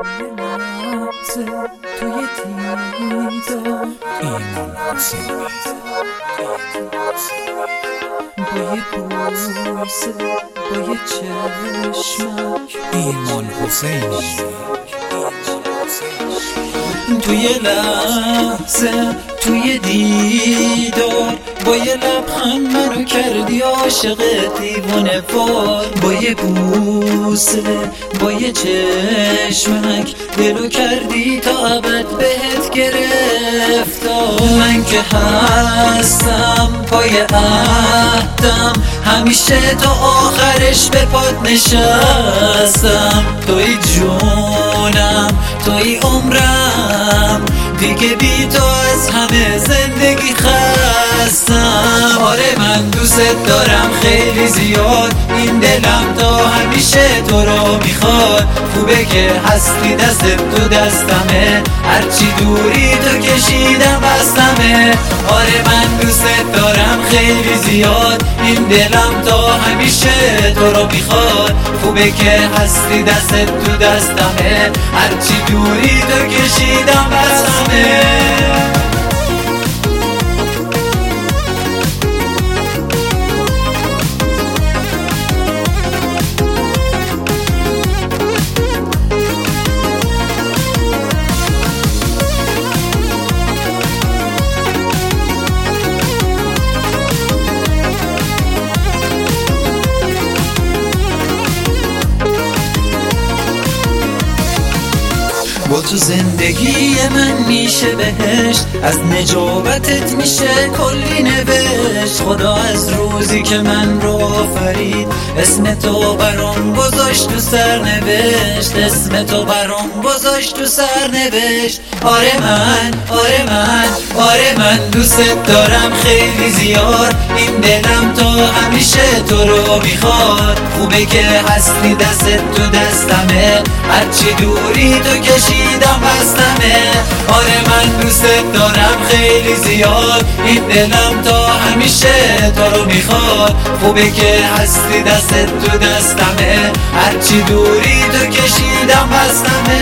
لحظه توی دیدار ایمان حسینی با یه بوسه با یه چشمک ایمان حسینی توی لحظه توی دیدار با یه لبخند منو کردی عاشق دیوانه وار با یه بوسه با یه چشمک دلو کردی تا ابد بهت گرفتار من که هستم پای عهدم همیشه تا آخرش به پات نشستم توی جونم توی عمرم دیگه بی تو از همه زندگی خستم آره من دوست دارم خیلی زیاد این دلم تا همیشه تو رو میخواد خوبه که هستی دست تو دستمه هرچی دوری تو کشیدم بستمه آره من دوست دارم خیلی زیاد این دلم تا همیشه تو رو میخواد خوبه که هستی دست تو دستمه هرچی دوری تو کشیدم بستمه با تو زندگی من میشه بهشت از نجابتت میشه کلی نوشت خدا از روزی که من رو آفرید اسم تو برام گذاشت تو سرنوشت اسم تو برام گذاشت تو سرنوشت آره من دوست دارم خیلی زیاد این دلم تا همیشه تو رو میخواد خوبه که هستی دست تو دستمه هرچی دوری تو کشیدم بستمه آره من دوست دارم خیلی زیاد این دلم تا همیشه تو رو میخواد خوبه که هستی دست تو دستمه هرچی دوری تو کشیدم بستمه